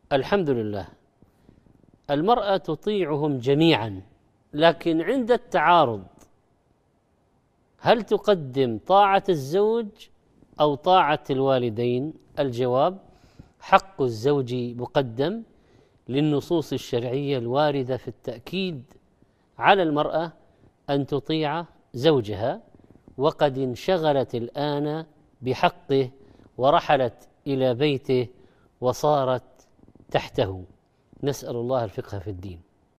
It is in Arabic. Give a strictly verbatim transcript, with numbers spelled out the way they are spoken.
الحمد لله. المرأة تطيعهم جميعا، لكن عند التعارض هل تقدم طاعة الزوج أو طاعة الوالدين؟ الجواب: حق الزوج مقدم للنصوص الشرعية الواردة في التأكيد على المرأة أن تطيع زوجها، وقد انشغلت الآن بحقه ورحلت إلى بيته وصارت تحته. نسأل الله الفقه في الدين.